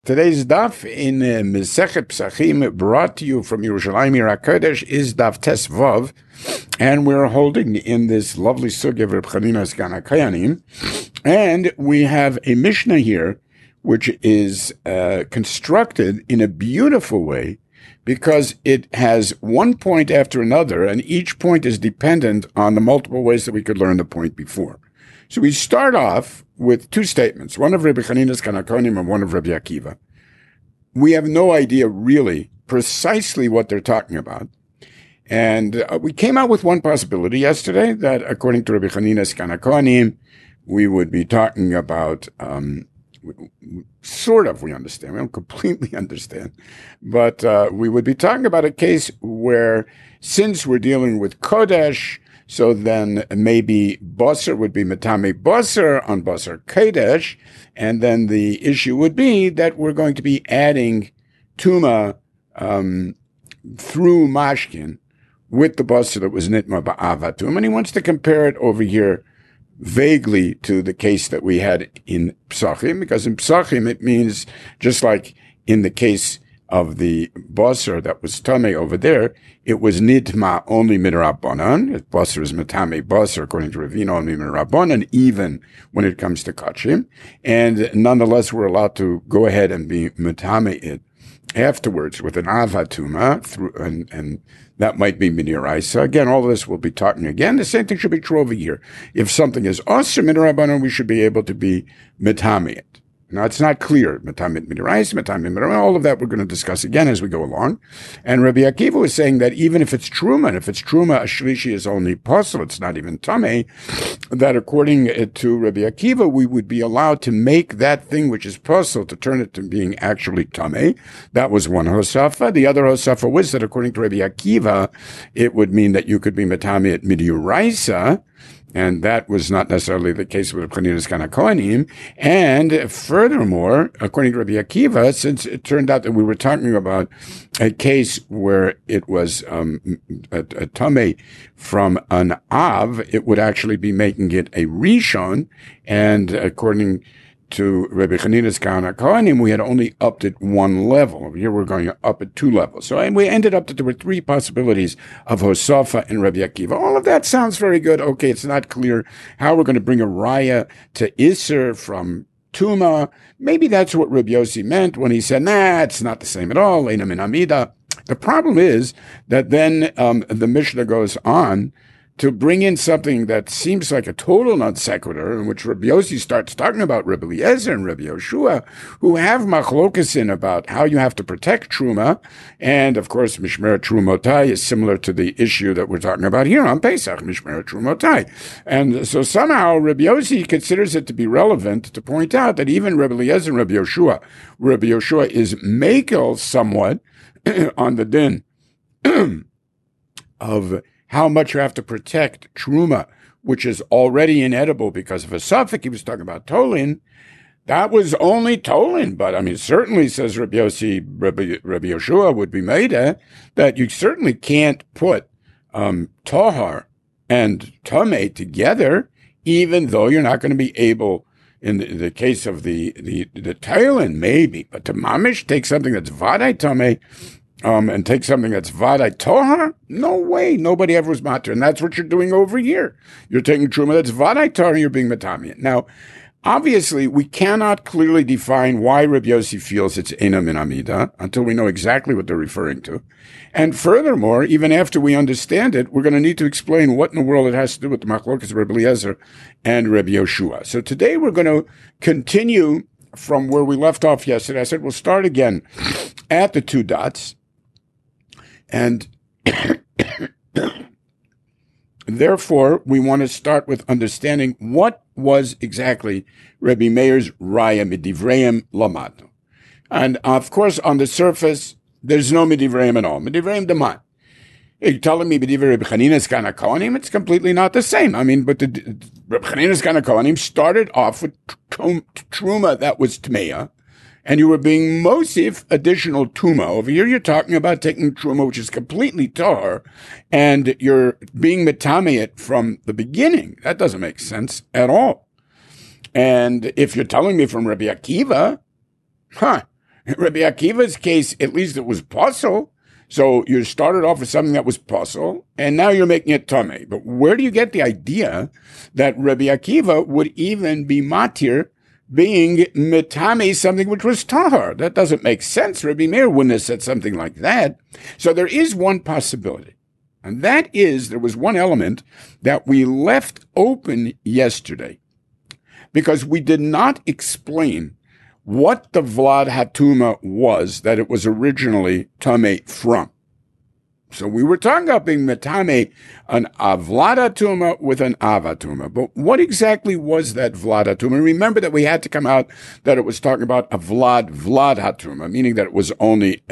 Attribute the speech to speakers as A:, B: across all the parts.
A: Today's daf in Mesechet Psachim, brought to you from Yerushalayim Yirat Kodesh, is daf Tes Vav, and we're holding in this lovely sugya of Reb Chanina Sgan HaKoyanim, and we have a Mishnah here which is constructed in a beautiful way because it has one point after another, and each point is dependent on the multiple ways that we could learn the point before. So we start off with two statements, one of Rabbi Chanina Sgan HaKoyanim and one of Rabbi Akiva. We have no idea really precisely what they're talking about. And we came out with one possibility yesterday that according to Rabbi Chanina Sgan HaKoyanim, we would be talking about, sort of we understand, we don't completely understand, but we would be talking about a case where since we're dealing with Kodesh, so then maybe Basar would be Matame Basar on Basar Kodesh, and then the issue would be that we're going to be adding Tuma through Mashkin with the Basar that was Nitma Ba'avatum, and he wants to compare it over here vaguely to the case that we had in Psachim, because in Psachim it means, just like in the case of the Basar that was Tameh over there, it was Nitma only Midrabanan. Basar is Matame Basar, according to Ravina, only Midrabanan, even when it comes to Kachim. And nonetheless, we're allowed to go ahead and be Matame it afterwards with an Avatuma, and that might be Midiraisa. Again, all of this we'll be talking again. The same thing should be true over here. If something is Asr Midrabanan, we should be able to be Matame it. Now, it's not clear. Matamit midirais, matamit midirais, all of that we're going to discuss again as we go along. And Rabbi Akiva was saying that even if it's truma, and if it's truma, a shlishi is only possible, it's not even tameh, that according to Rabbi Akiva, we would be allowed to make that thing which is possible to turn it to being actually tameh. That was one hosafa. The other hosafa was that according to Rabbi Akiva, it would mean that you could be matamit midiuraisa, and that was not necessarily the case with Chanina Sgan HaKoyanim. And furthermore, according to Rabbi Akiva, since it turned out that we were talking about a case where it was a tameh from an av, it would actually be making it a rishon. And according to Rabbi Chanina Sgan HaKoyanim, we had only upped it one level. Over here, we're going up at two levels. So and we ended up that there were three possibilities of Hosafa and Rabbi Akiva. All of that sounds very good. Okay, it's not clear how we're going to bring a raya to Isser from Tuma. Maybe that's what Rabbi Yossi meant when he said, nah, it's not the same at all. Eina min Amida. The problem is that then the Mishnah goes on to bring in something that seems like a total non sequitur, in which Rabbi Yossi starts talking about Rabbi Eliezer and Rabbi Yoshua, who have machlokas in about how you have to protect Truma. And of course, Mishmeret Trumotai is similar to the issue that we're talking about here on Pesach, Mishmeret Trumotai. And so somehow Rabbi Yossi considers it to be relevant to point out that even Rabbi Eliezer and Rabbi Yoshua is makel somewhat on the din of how much you have to protect truma, which is already inedible because of a suffix. He was talking about tolin. That was only tolin, but I mean, certainly, says Rabbi Yossi, Rabbi Yoshua would be made that you certainly can't put tahar and tameh together, even though you're not going to be able, in the case of the tolin, maybe, but to mamish take something that's vaday tameh, and take something that's vaday tohar? No way. Nobody ever was matir. And that's what you're doing over here. You're taking truma that's vaday tohar and you're being matami. Now, obviously, we cannot clearly define why Rabbi Yossi feels it's eina min amida until we know exactly what they're referring to. And furthermore, even after we understand it, we're going to need to explain what in the world it has to do with the machlokas of Rabbi Eliezer and Rabbi Yoshua. So today we're going to continue from where we left off yesterday. I said we'll start again at the two dots. And therefore, we want to start with understanding what was exactly Rabbi Meir's raya midivreim lamad. And of course, on the surface, there's no midivreim at all. Midivreim daman. You're telling me midivreim Rabbi Chanina Sgan HaKoyanim? It's completely not the same. I mean, but the Rabbi Chanina Sgan HaKoyanim started off with truma that was tmeya, and you were being mosif additional tuma. Over here, you're talking about taking truma, which is completely tar, and you're being metame it from the beginning. That doesn't make sense at all. And if you're telling me from Rabbi Akiva, Rabbi Akiva's case, at least it was puzzle. So you started off with something that was puzzle, and now you're making it tamei. But where do you get the idea that Rabbi Akiva would even be matir being metame something which was tahar? That doesn't make sense. Rabbi Meir wouldn't have said something like that. So there is one possibility. And that is, there was one element that we left open yesterday because we did not explain what the Vlad Hatuma was that it was originally Tameh from. So we were talking about being Metame, an Vlad Hatuma with an Avatuma. But what exactly was that Vlad Hatuma? Remember that we had to come out that it was talking about a Vlad Hatuma, meaning that it was only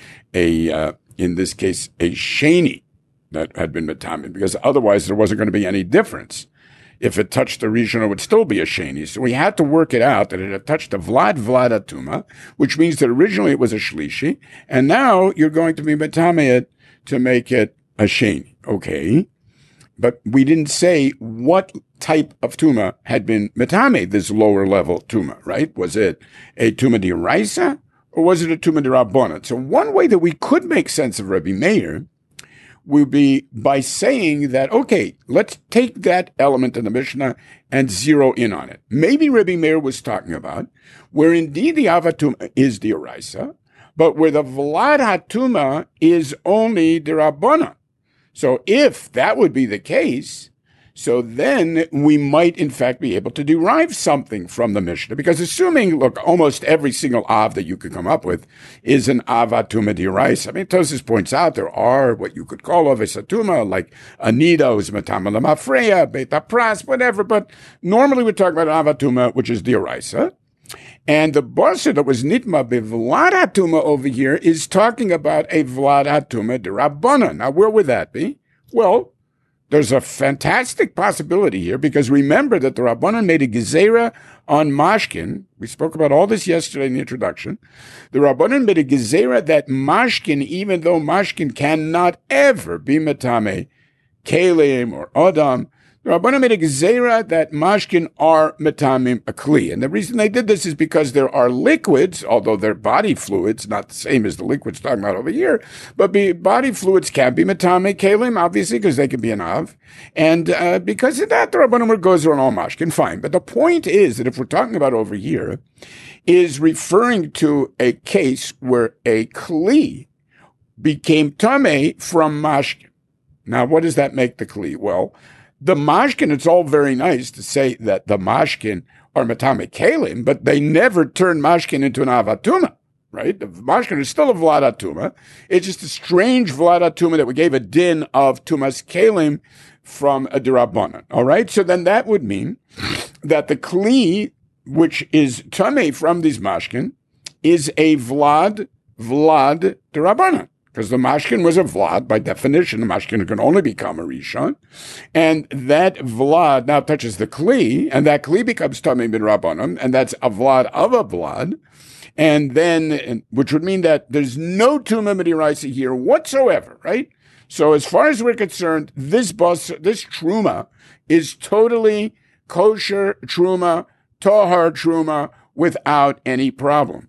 A: in this case, a Sheni that had been Metame, because otherwise there wasn't going to be any difference. If it touched the region, it would still be a sheni. So we had to work it out that it had touched a Vlad Atuma, which means that originally it was a shlishi, and now you're going to be metame it to make it a sheni. Okay. But we didn't say what type of tuma had been metame, this lower level tuma, right? Was it a tuma d'oraisa, or was it a tuma d'rabbanan? So one way that we could make sense of Rabbi Meir would be by saying that, okay, let's take that element in the Mishnah and zero in on it. Maybe Rabbi Meir was talking about where indeed the Avatuma is the Oraisa, but where the Vlad Hatuma is only the Rabbana. So if that would be the case, so then we might in fact be able to derive something from the Mishnah. Because assuming, look, almost every single Av that you could come up with is an Avatuma d'oraisa. I mean, Tosfos points out there are what you could call Avesatuma, like Anida, who's Matama Lamafreya, Beta Pras, whatever. But normally we're talking about Avatuma, which is d'oraisa. And the Barsa that was Nitma B'Vlad Hatuma over here is talking about a Vlad Hatuma d'Rabbana. Now, where would that be? Well, there's a fantastic possibility here because remember that the Rabbanan made a gezerah on Mashkin. We spoke about all this yesterday in the introduction. The Rabbanan made a gezerah that Mashkin, even though Mashkin cannot ever be metame, kelim or adam, the Rabbanan made a gezerah that Mashkin are metamim akli. And the reason they did this is because there are liquids, although they're body fluids, not the same as the liquids talking about over here, but body fluids can be metame kelim, obviously, because they can be an av. And because of that, the Rabbanan goes around all Mashkin, fine. But the point is that if we're talking about over here, is referring to a case where a kli became tameh from Mashkin. Now, what does that make the kli? Well, the mashkin, it's all very nice to say that the mashkin are matame kelim, but they never turn mashkin into an avatuma, right? The mashkin is still a vlad atuma. It's just a strange vlad atuma that we gave a din of tumas kelim from a dirabanan, all right? So then that would mean that the kli, which is tameh from these mashkin, is a vlad dirabanan. Because the mashkin was a vlad, by definition, the mashkin can only become a rishon, and that vlad now touches the kli, and that kli becomes tamei min rabbanim, and that's a vlad of a vlad, and then, which would mean that there's no tumah midiraisa here whatsoever, right? So as far as we're concerned, this truma is totally kosher truma, tahar truma, without any problem,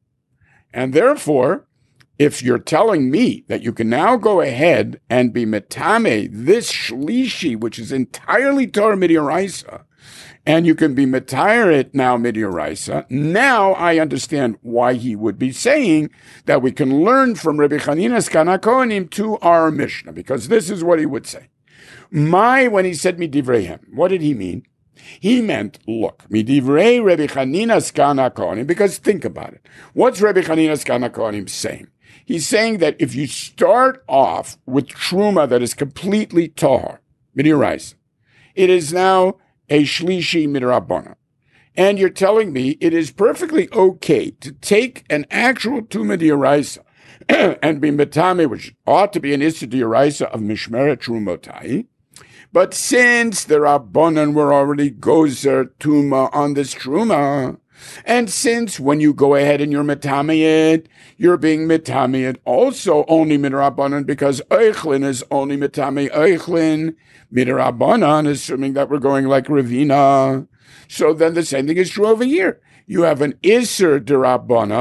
A: and therefore, if you're telling me that you can now go ahead and be metame this shlishi, which is entirely Torah midioraisa, and you can be metire it now midioraisa, now I understand why he would be saying that we can learn from Rabbi Chanina's Kana Kohanim to our Mishnah, because this is what he would say. When he said midivreihem, what did he mean? He meant, look, midivrei Rabbi Chanina's Kana Kohanim, because think about it. What's Rabbi Chanina's Kana Kohanim saying? He's saying that if you start off with truma that is completely tahar, midiraisa, it is now a shlishi midrabbana. And you're telling me it is perfectly okay to take an actual tuma d'oraisa and be metame, which ought to be an issa d'oraisa of mishmeret trumotai. But since the rabbanan were already gozer tuma on this truma, and since when you go ahead and you're metamiyed, you're being metamiyed also only midrabanan, because eichlin is only metami eichlin midrabanan, assuming that we're going like Ravina. So then the same thing is true over here. You have an iser derabanan,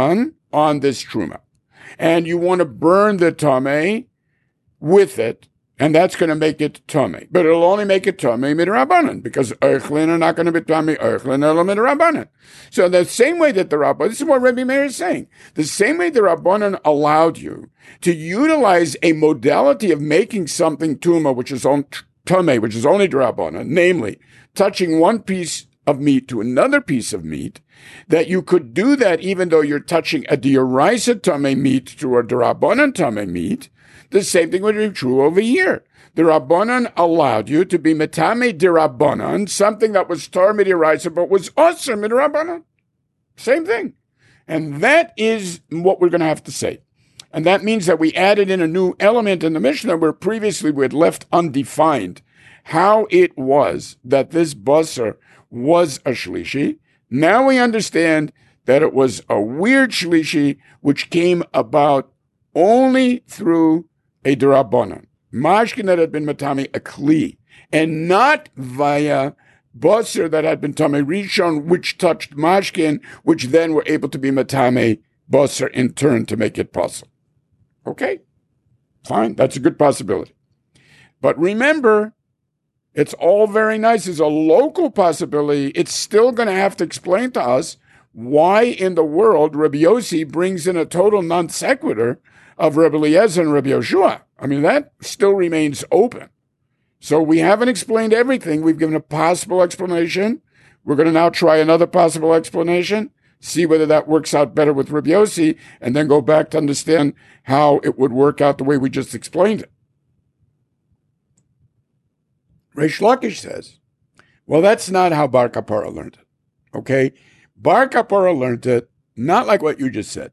A: on this truma. And you want to burn the tameh with it, and that's going to make it tameh. But it'll only make it tameh midrabanan, because eichlin are not going to be tameh eichlin ela midrabanan. So the same way that the Rabbanan, this is what Rebbe Meir is saying, the same way the Rabbanan allowed you to utilize a modality of making something tuma, which is on tameh, which is only drabanan, namely touching one piece of meat to another piece of meat, that you could do that even though you're touching a dioraisa tameh meat to a drabanan tameh meat. The same thing would be true over here. The Rabbanan allowed you to be metame dirabanan, something that was tar midiraisa but was also midirabanan. Same thing. And that is what we're going to have to say. And that means that we added in a new element in the Mishnah where previously we had left undefined how it was that this basar was a shlishi. Now we understand that it was a weird shlishi which came about only through a derabanan. Mashkin that had been matami a kli, and not via basar that had been tamei rishon, which touched mashkin, which then were able to be matame basar in turn to make it possible. Okay, fine, that's a good possibility. But remember, it's all very nice. It's a local possibility. It's still going to have to explain to us why in the world Rabbi Yossi brings in a total non sequitur of Rabbi Eliezer and Rabbi Yoshua. I mean, that still remains open. So we haven't explained everything. We've given a possible explanation. We're going to now try another possible explanation, see whether that works out better with Rabbi Yossi, and then go back to understand how it would work out the way we just explained it. Reish Lakish says, well, that's not how Bar Kapara learned it. Okay? Bar Kapara learned it not like what you just said.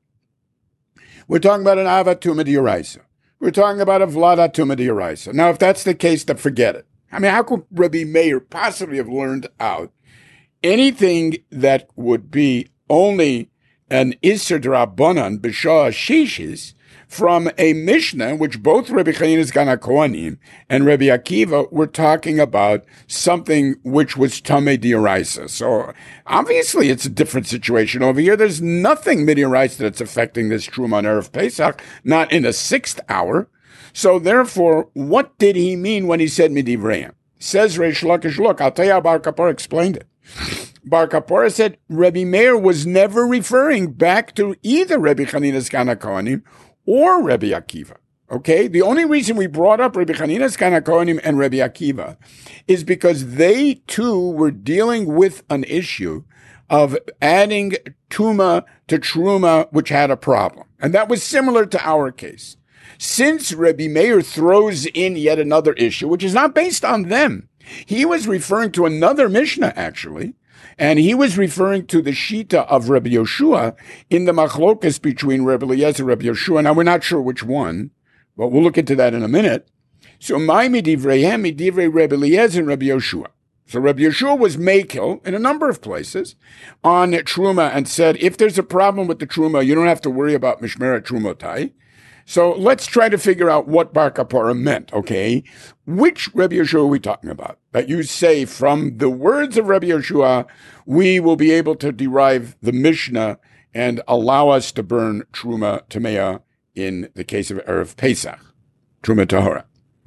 A: We're talking about an Ava Tuma D'Oraisa. We're talking about a Vlada Tuma D'Oraisa. Now, if that's the case, then forget it. I mean, how could Rabbi Meir possibly have learned out anything that would be only an Isser D'Rabbanan B'Shah Shishis from a Mishnah in which both Rabbi Chanina's Gan HaKohanim and Rabbi Akiva were talking about something which was Tamei D'Oraisa. So obviously it's a different situation over here. There's nothing Mid'Oraisa that's affecting this Truma on Erev Pesach, not in the 6th hour. So therefore, what did he mean when he said Midivreim? Says Reish Lakish, look, I'll tell you how Bar Kapara explained it. Bar Kapara said Rabbi Meir was never referring back to either Rabbi Chanina's Gan HaKohanim or Rabbi Akiva. Okay? The only reason we brought up Rabbi Chanina's Gan HaKohanim and Rabbi Akiva is because they too were dealing with an issue of adding Tuma to Truma, which had a problem. And that was similar to our case. Since Rabbi Meir throws in yet another issue, which is not based on them, he was referring to another Mishnah, actually, and he was referring to the Shita of Rabbi Yoshua in the machlokas between Rabbi Eliezer and Rabbi Yoshua. Now, we're not sure which one, but we'll look into that in a minute. So, my midivreihem, midivrei Rabbi Eliezer and Rabbi Yoshua. So, Rabbi Yoshua was makil in a number of places on Truma and said, if there's a problem with the Truma, you don't have to worry about Mishmeret Trumotai. So let's try to figure out what Bar Kapara meant, okay? Which Rabbi Yoshua are we talking about? That you say from the words of Rabbi Yoshua, we will be able to derive the Mishnah and allow us to burn Truma Tamea in the case of Erev Pesach, Truma Tahora.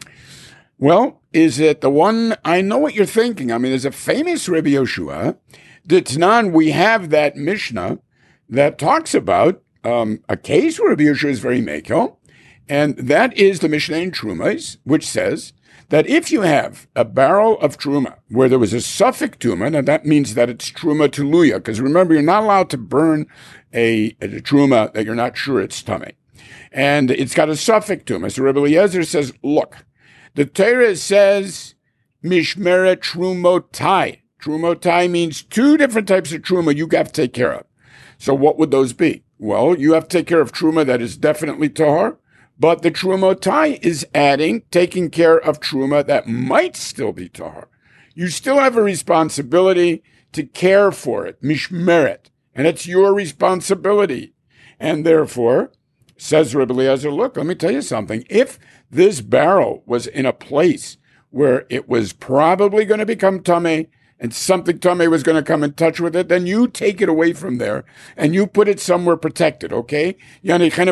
A: Well, is it the one, I know what you're thinking. I mean, there's a famous Rabbi Yoshua, D'Tnan, we have that Mishnah that talks about a case where Rabbi Yoshua is very mekel, and that is the Mishnah in Trumas, which says that if you have a barrel of Truma where there was a suffix Truma, and that means that it's Truma Tuluya, because remember, you're not allowed to burn a Truma that you're not sure it's Tameh. And it's got a suffix Truma. So Rabbi Eliezer says, look, the Torah says Mishmeret Trumotai. Trumotai means two different types of Truma you have to take care of. So what would those be? Well, you have to take care of Truma that is definitely Tahor, but the Trumotai is taking care of Truma that might still be Tahor. You still have a responsibility to care for it, Mishmeret, and it's your responsibility. And therefore, says Rabbi Eliezer, look, let me tell you something. If this barrel was in a place where it was probably going to become Tameh, and something tamei was going to come in touch with it, then you take it away from there and you put it somewhere protected, okay? That's your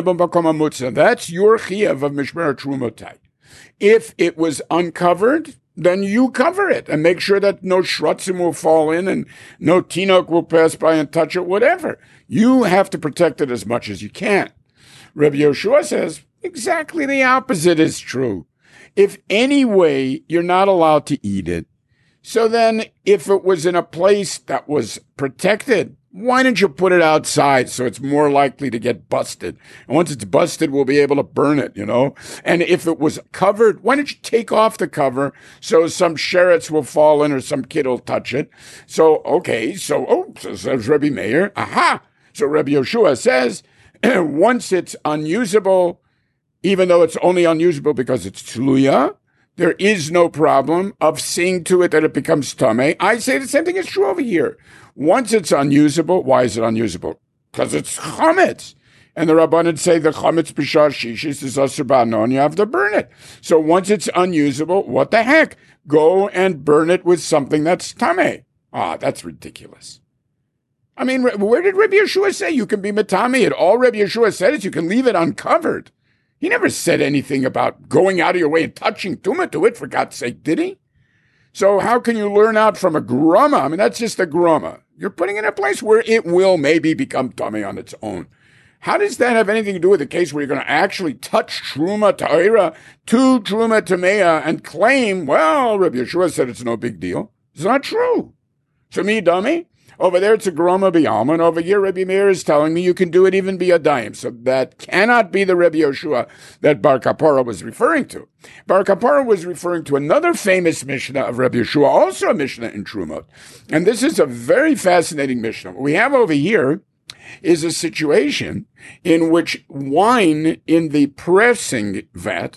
A: chiyuv of mishmeret trumotai. If it was uncovered, then you cover it and make sure that no shrutzim will fall in and no tinok will pass by and touch it, whatever. You have to protect it as much as you can. Rabbi Yoshua says exactly the opposite is true. If anyway you're not allowed to eat it, so then if it was in a place that was protected, why don't you put it outside so it's more likely to get busted? And once it's busted, we'll be able to burn it, And if it was covered, why don't you take off the cover so some sherets will fall in or some kid will touch it? So says Rabbi Meir, aha! So Rabbi Yoshua says, once it's unusable, even though it's only unusable because it's tluya, there is no problem of seeing to it that it becomes tamei. I say the same thing is true over here. Once it's unusable, why is it unusable? Because it's chametz. And the Rabbanan say the chametz b'shar shishis is asur ba'anon, you have to burn it. So once it's unusable, what the heck? Go and burn it with something that's tamei. That's ridiculous. I mean, where did Rabbi Yeshua say you can be matami? All Rabbi Yeshua said is you can leave it uncovered. He never said anything about going out of your way and touching tumah to it, for God's sake, did he? So how can you learn out from a groma? I mean, that's just a groma. You're putting it in a place where it will maybe become tummy on its own. How does that have anything to do with the case where you're going to actually touch truma ta'ira to truma tameya and claim, well, Rabbi Yeshua said it's no big deal? It's not true. To me, dummy. Over there, it's a groma b'yalma, and over here, Rabbi Meir is telling me you can do it even b'yadayim. So that cannot be the Rabbi Yoshua that Bar Kapara was referring to. Bar Kapara was referring to another famous Mishnah of Rabbi Yoshua, also a Mishnah in Trumot. And this is a very fascinating Mishnah. What we have over here is a situation in which wine in the pressing vat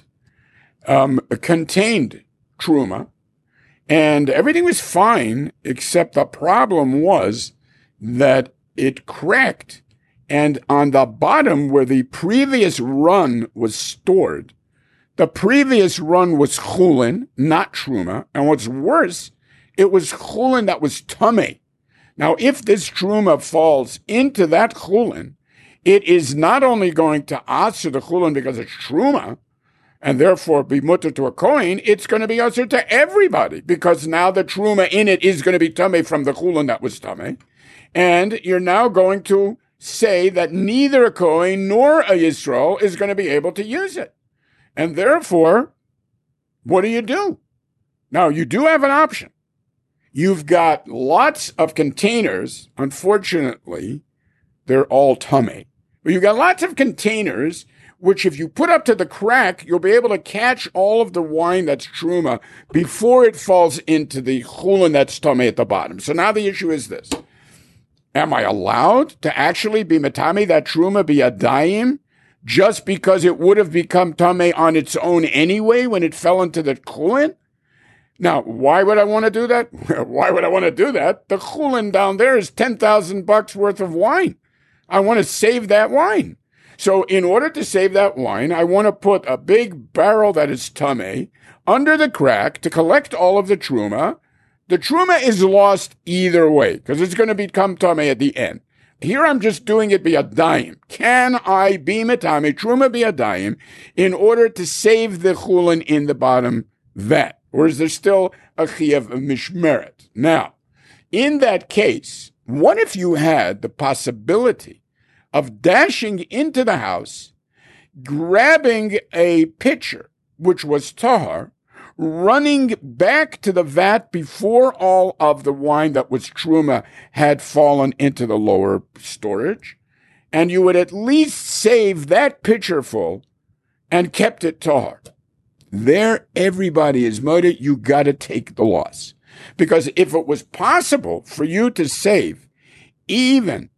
A: contained truma, and everything was fine, except the problem was that it cracked. And on the bottom where the previous run was stored, the previous run was chulin, not truma. And what's worse, it was chulin that was tamei. Now, if this truma falls into that chulin, it is not only going to answer the chulin because it's truma, and therefore be mutter to a kohen, it's going to be usher to everybody, because now the truma in it is going to be tamei from the chulin that was tamei. And you're now going to say that neither a kohen nor a Yisrael is going to be able to use it. And therefore, what do? Now, you do have an option. You've got lots of containers. Unfortunately, they're all tamei. But you've got lots of containers which if you put up to the crack, you'll be able to catch all of the wine that's truma before it falls into the chulin that's tamei at the bottom. So now the issue is this. Am I allowed to actually be matami that truma biyadayim just because it would have become tamei on its own anyway when it fell into the chulin? Now, why would I want to do that? Why would I want to do that? The chulin down there is $10,000 worth of wine. I want to save that wine. So in order to save that wine, I want to put a big barrel that is tamei under the crack to collect all of the truma. The truma is lost either way because it's going to become tamei at the end. Here I'm just doing it biyadayim. Can I be matami truma biyadayim in order to save the chulin in the bottom vat? Or is there still a chiyuv of mishmeret? Now, in that case, what if you had the possibility of dashing into the house, grabbing a pitcher, which was tahar, running back to the vat before all of the wine that was truma had fallen into the lower storage, and you would at least save that pitcher full and kept it tahar? There, everybody is moted. You got to take the loss. Because if it was possible for you to save even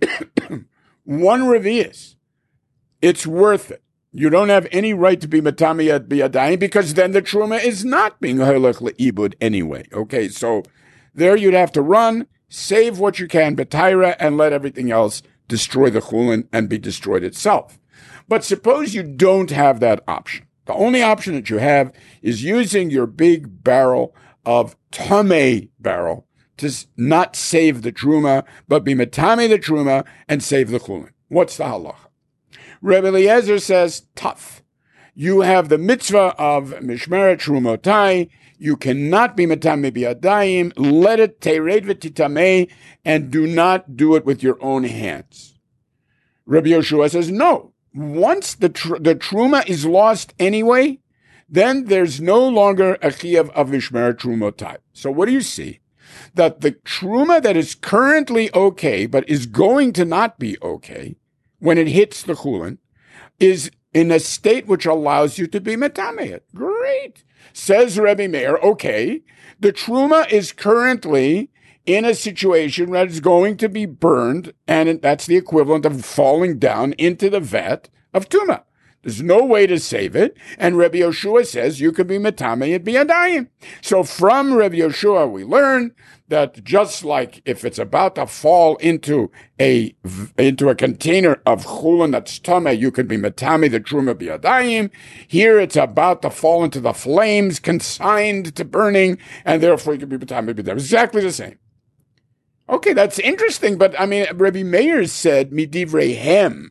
A: one revius, it's worth it. You don't have any right to be matami at biyadayim because then the truma is not being halach le'ibud anyway. Okay, so there you'd have to run, save what you can, b'taira, and let everything else destroy the chulin and be destroyed itself. But suppose you don't have that option. The only option that you have is using your big barrel of tamei barrel to not save the truma, but be metame the truma and save the chulin. What's the halacha? Rebbe Eliezer says, tough. You have the mitzvah of mishmeret trumotai. You cannot be metame biyadayim. Let it tered v'titamei, and do not do it with your own hands. Rabbi Yoshua says, no. Once the truma is lost anyway, then there's no longer a chiyuv of mishmeret trumotai. So what do you see? That the truma that is currently okay, but is going to not be okay when it hits the chulin, is in a state which allows you to be metameh. Great. Says Rebbe Meir, okay, the truma is currently in a situation that is going to be burned, and that's the equivalent of falling down into the vat of tuma. There's no way to save it, and Rebbe Yoshua says you could be metameh at biyadayim. So from Rebbe Yoshua we learn that just like if it's about to fall into a container of chulin that's tameh, you could be metameh the truma biyadayim. Here it's about to fall into the flames, consigned to burning, and therefore you could be metameh biyadayim. Exactly the same. Okay, that's interesting, but I mean, Rebbe Meir said midivreihem.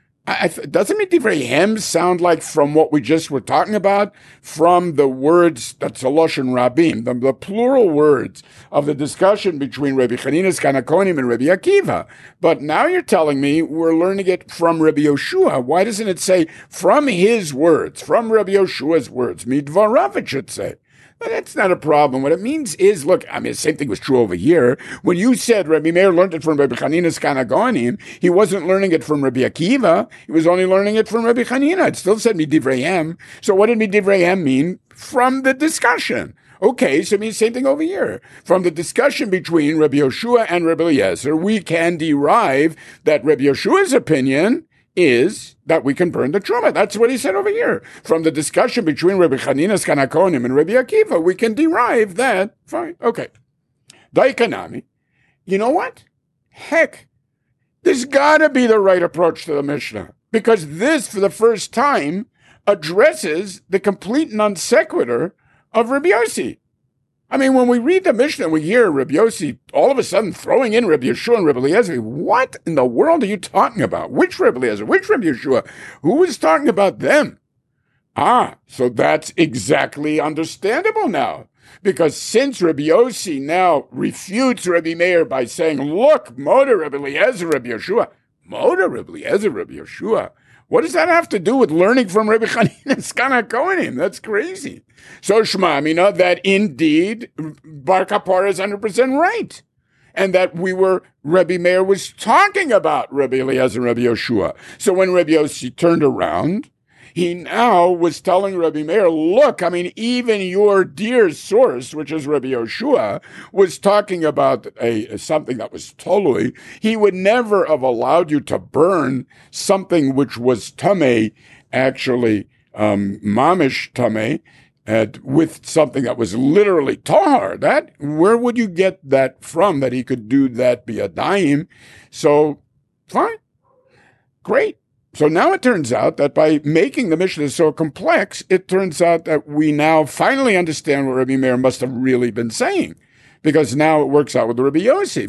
A: Doesn't midivreihem sound like from what we just were talking about, from the words that's a lashon rabim, the plural words of the discussion between Rabbi Chanina's Kanakonim and Rabbi Akiva? But now you're telling me we're learning it from Rabbi Yoshua. Why doesn't it say from his words, from Rabbi Yoshua's words? Midvarav it should say. But that's not a problem. What it means is, look, I mean, the same thing was true over here. When you said Rabbi Meir learned it from Rabbi Chanina's Kanagonim, he wasn't learning it from Rabbi Akiva. He was only learning it from Rabbi Chanina. It still said midivreihem. So what did midivreihem mean? From the discussion. Okay, so it means the same thing over here. From the discussion between Rabbi Yoshua and Rabbi Eliezer, we can derive that Rabbi Yoshua's opinion is that we can burn the truma. That's what he said over here. From the discussion between Rabbi Chanina's Kanakonim and Rabbi Akiva, we can derive that. Fine. Okay. Daikanami. You know what? Heck, there's got to be the right approach to the Mishnah, because this, for the first time, addresses the complete non sequitur of Rabbi Yossi. I mean, when we read the Mishnah, we hear Rabbi Yossi all of a sudden throwing in Rabbi Yeshua and Rabbi Eliezer. What in the world are you talking about? Which Rabbi Eliezer? Which Rabbi Yeshua? Who was talking about them? So that's exactly understandable now. Because since Rabbi Yossi now refutes Rabbi Meir by saying, look, Moda Rabbi Eliezer, Rabbi Yeshua. Moda Rabbi Eliezer, Rabbi Yeshua. What does that have to do with learning from Rabbi Chanina Kanakonim? That's crazy. So Shema Amina, that indeed Bar Kapara is 100% right. And that Rabbi Meir was talking about Rabbi Eliezer and Rabbi Yoshua. So when Rabbi Yossi turned around, he now was telling Rabbi Meir, look, I mean, even your dear source, which is Rabbi Yoshua, was talking about something that was totally, he would never have allowed you to burn something which was tameh, actually, mamish tameh, with something that was literally tahar. Where would you get that from, that he could do that biyadayim? So, fine. Great. So now it turns out that by making the Mishnah so complex, it turns out that we now finally understand what Rabbi Meir must have really been saying, because now it works out with the Rabbi Yossi.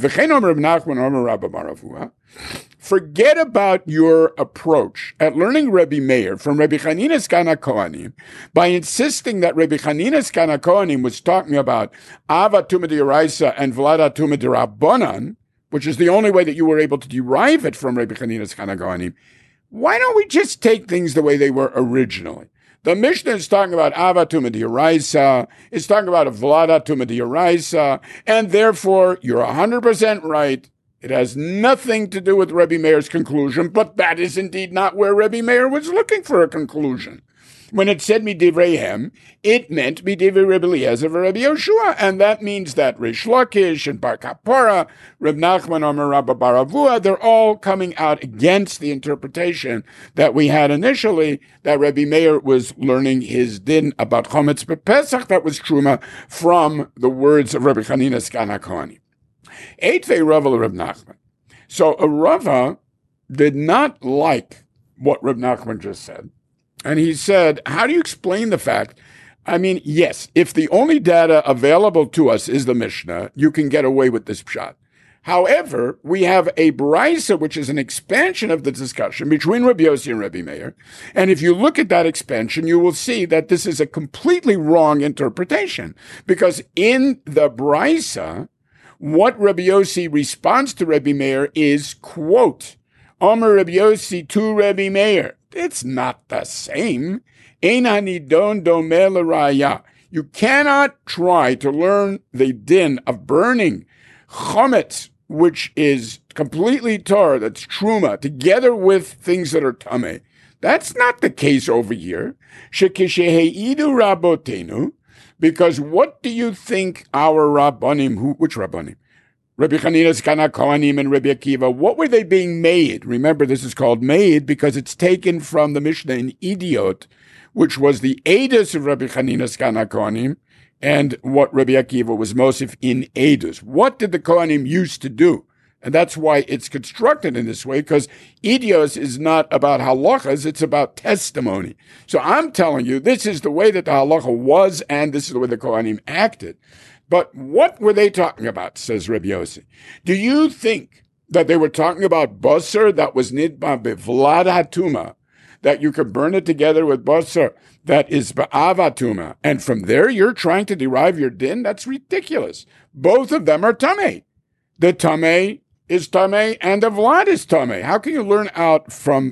A: Forget about your approach at learning Rabbi Meir from Rabbi Chanina's Kanakonim by insisting that Rabbi Chanina's Kanakonim was talking about Ava Tuma D'Oraisa and Vlada Tuma D'Rabbanan, which is the only way that you were able to derive it from Rabbi Chanina's Kanakonim. Why don't we just take things the way they were originally? The Mishnah is talking about Ava Tuma D'Oraisa, it's talking about a Vlada Tuma D'Oraisa, and therefore you're 100% right. It has nothing to do with Rebbe Meir's conclusion, but that is indeed not where Rebbe Meir was looking for a conclusion. When it said midivreihem, it meant midivrei Rebbe Eliezer and Rebbe Yoshua, and that means that Rish Lakish and Bar Kapara, Reb Nachman, Amar Rabba Bar Avua, they're all coming out against the interpretation that we had initially, that Rebbe Meir was learning his din about Chometz B'Pesach, that was Truma, from the words of Rebbe Chanina's Kanakonim. Eitvei Rava Reb Nachman. So Rava did not like what Reb Nachman just said. And he said, how do you explain the fact I mean, yes, if the only data available to us is the Mishnah, you can get away with this pshat. However, we have a brisa, which is an expansion of the discussion between Rabbi Yossi and Rabbi Meir. And if you look at that expansion, you will see that this is a completely wrong interpretation. Because in the brisa, what Rabbi Yossi responds to Rabbi Meir is, quote, Omer Rabbi Yossi to Rabbi Meir. It's not the same. Ein hanidon domeh l'raya. You cannot try to learn the din of burning chometz, which is completely tar, that's truma, together with things that are tameh. That's not the case over here. Shekisheheidu rabotenu, because what do you think our rabbanim, which rabbanim? Rabbi Chanina Kana Kohanim and Rabbi Akiva, what were they being made? Remember, this is called made because it's taken from the Mishnah in Idiot, which was the Eidos of Rabbi Chanina Kana Kohanim, and what Rabbi Akiva was Mosif in Eidos. What did the Kohanim used to do? And that's why it's constructed in this way, because Idios is not about halachas, it's about testimony. So I'm telling you, this is the way that the halacha was, and this is the way the Kohanim acted. But what were they talking about, says Rabbi Yossi? Do you think that they were talking about basar that was nidba bevlad hatuma, that you could burn it together with basar that is ba'avatuma, and from there you're trying to derive your din? That's ridiculous. Both of them are tameh. The tameh is tameh, and the vlad is tameh. How can you learn out from?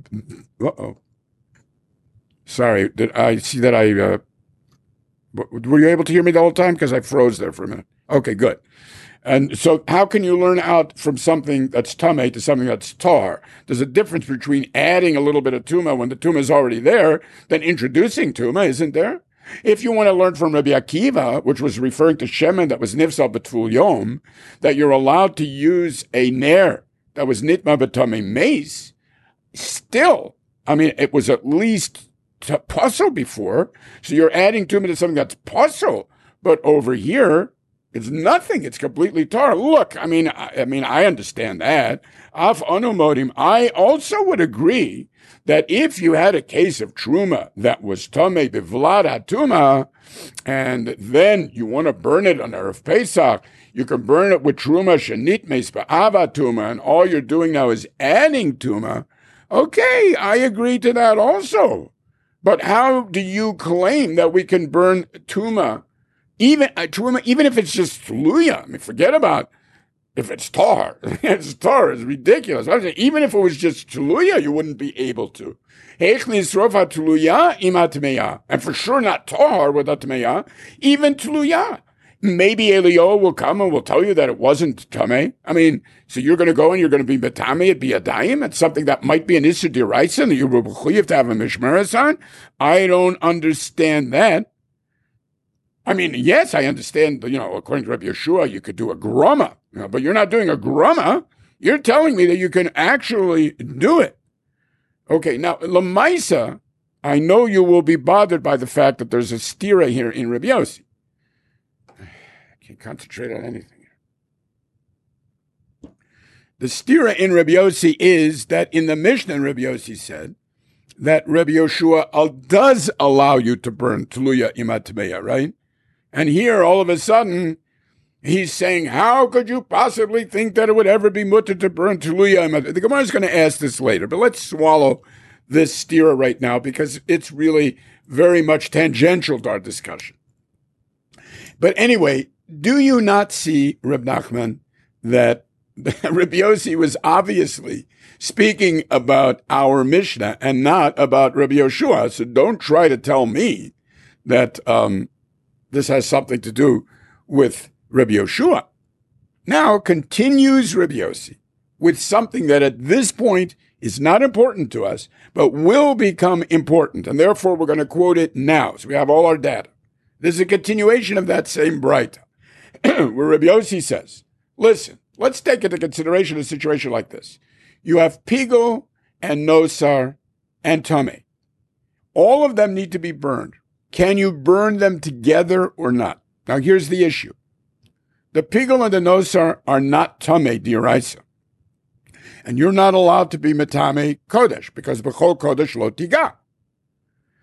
A: Sorry, did I see that I? Were you able to hear me the whole time? Because I froze there for a minute. Okay, good. And so how can you learn out from something that's tameh to something that's tar? There's a difference between adding a little bit of tuma when the tuma is already there than introducing tuma, isn't there? If you want to learn from Rabbi Akiva, which was referring to shemen that was nifsal b'tful yom, that you're allowed to use a ner that was nitma b'tameh mace, still, I mean, it was at least puzzle before, so you're adding tuma to something that's puzzle, but over here it's nothing. It's completely tar. Look, I mean, I understand that. Af anumodim. I also would agree that if you had a case of truma that was tameh bevlad hatuma, and then you want to burn it on Erev Pesach, you can burn it with truma shenit meis ba'avatuma, and all you're doing now is adding tuma. Okay, I agree to that also. But how do you claim that we can burn tuma, even if it's just tluya? I mean, forget about if it's tar. It's tar. It's ridiculous. I'm saying, even if it was just tluya, you wouldn't be able to. And for sure not tar without tmeya, even tluya. Maybe Eliyahu will come and will tell you that it wasn't tameh. I mean, so you're going to go and you're going to be betameh at biyadayim. It's something that might be an issur deraisa and you will have to have a mishmeres on. I don't understand that. I mean, yes, I understand, according to Rabbi Yeshua, you could do a grama, but you're not doing a grama. You're telling me that you can actually do it. Okay, now, Lamaisa, I know you will be bothered by the fact that there's a stira here in Rabbi Yossi. Can't concentrate on anything. The stira in Rabbi Yossi is that in the Mishnah, Rabbi Yossi said that Rabbi Yeshua does allow you to burn tluya imatmeya, right? And here, all of a sudden, he's saying, how could you possibly think that it would ever be mutter to burn tluya imatmeya? The Gemara is going to ask this later, but let's swallow this stira right now because it's really very much tangential to our discussion. But anyway, do you not see, Reb Nachman, that Rabbi Yossi was obviously speaking about our Mishnah and not about Rabbi Yeshua? So don't try to tell me that this has something to do with Rabbi Yeshua. Now continues Rabbi Yossi with something that at this point is not important to us, but will become important. And therefore, we're going to quote it now. So we have all our data. This is a continuation of that same Braita, where Rabbi Yossi says, listen, let's take into consideration a situation like this. You have pigul and nosar and tameh. All of them need to be burned. Can you burn them together or not? Now here's the issue. The pigul and the nosar are not tameh d'oraisa. And you're not allowed to be metame kodesh, because b'chol kodesh lo tiga.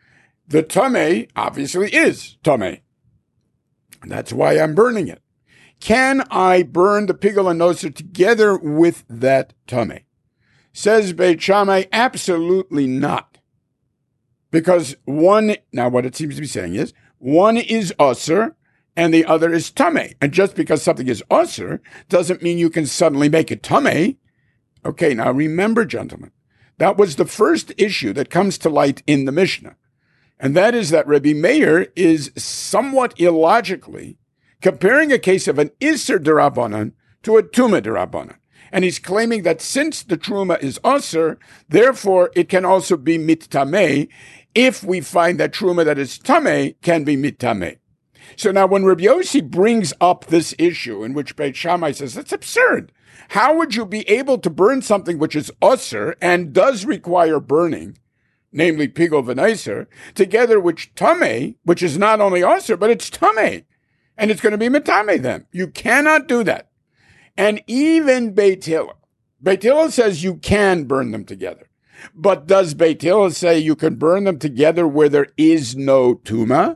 A: the tameh obviously is tameh. That's why I'm burning it. Can I burn the pigul and noser together with that tameh? Says Beit Shammai, absolutely not. Because now what it seems to be saying is, one is osir and the other is tameh. And just because something is osir doesn't mean you can suddenly make it tameh. Okay, now remember, gentlemen, that was the first issue that comes to light in the Mishnah. And that is that Rabbi Meir is somewhat illogically comparing a case of an Isser D'Rabbanan to a Tumah D'Rabbanan. And he's claiming that since the Truma is Osir, therefore it can also be Mittameh if we find that Truma that is Tameh can be Mittameh. So now when Rabbi Yossi brings up this issue in which Beit Shammai says, that's absurd. How would you be able to burn something which is Osir and does require burning, namely pigul v'neiser, together with tameh, which is not only osir, but it's tameh. And it's going to be metameh then. You cannot do that. And even Beit Hillel says you can burn them together. But does Beit Hillel say you can burn them together where there is no tuma?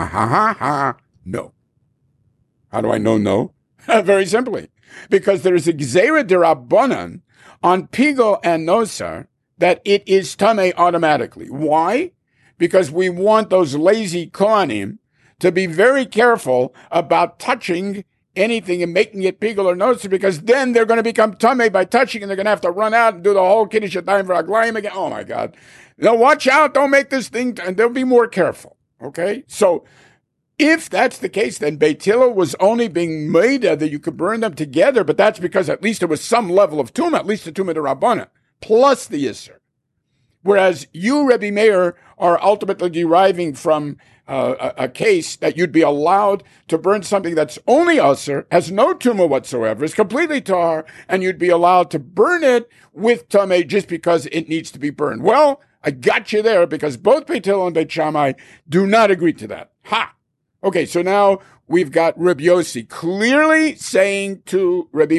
A: No. How do I know no? Very simply. Because there is a gzeira d'Rabbanan on pigul and nosar, that it is tameh automatically. Why? Because we want those lazy kohanim to be very careful about touching anything and making it pigul or nosar, because then they're going to become tameh by touching, and they're going to have to run out and do the whole kiddush yadayim v'raglayim again. Oh my God! Now watch out! Don't make this thing, and they'll be more careful. Okay, so if that's the case, then Beit Hillel was only being made that you could burn them together, but that's because at least there was some level of tumah, at least the tumah d'Rabbanan, plus the Yisr. Whereas you, Rebbe Meir, are ultimately deriving from a case that you'd be allowed to burn something that's only Asr, has no tumah whatsoever, is completely tar, and you'd be allowed to burn it with tameh just because it needs to be burned. Well, I got you there because both Beit Hillel and Beit Shammai do not agree to that. Ha! Okay, so now we've got Rabbi Yossi clearly saying to Rebbe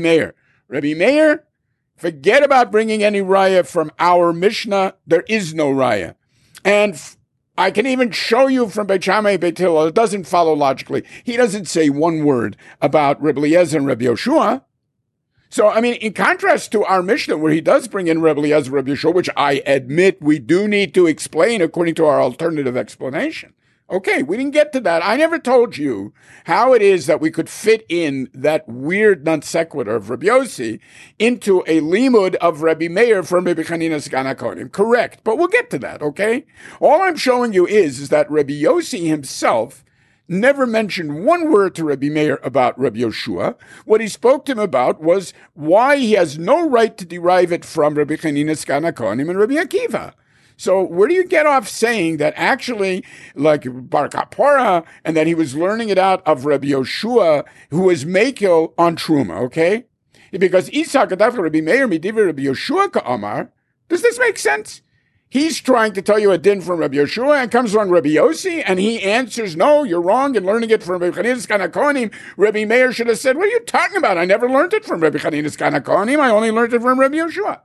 A: Meir, forget about bringing any raya from our Mishnah. There is no raya. And I can even show you from Beit Shammai and Beit Hillel. It doesn't follow logically. He doesn't say one word about Rebbe Eliezer and Rebbe Yoshua. So, I mean, in contrast to our Mishnah, where he does bring in Rebbe Eliezer and Rebbe Yoshua, which I admit we do need to explain according to our alternative explanation. Okay, we didn't get to that. I never told you how it is that we could fit in that weird non sequitur of Rabbi Yossi into a limud of Rabbi Meir from Rabbi Chanina Sgan HaKohanim. Correct, but we'll get to that, okay? All I'm showing you is that Rabbi Yossi himself never mentioned one word to Rabbi Meir about Rabbi Yoshua. What he spoke to him about was why he has no right to derive it from Rabbi Chanina Sgan HaKohanim and Rabbi Akiva. So where do you get off saying that actually, like Bar Kapora, and that he was learning it out of Rabbi Yoshua, who was Mekil on Truma, okay? Because Isa Gadaf Rabbi Meir Midivi Rabbi Yoshua Ka'amar, does this make sense? He's trying to tell you a din from Rabbi Yoshua, and comes along Rabbi Yossi, and he answers, no, you're wrong in learning it from Rabbi Chanina Sgan HaKohanim. Rabbi Meir should have said, what are you talking about? I never learned it from Rabbi Chanina Sgan HaKohanim. I only learned it from Rabbi Yoshua.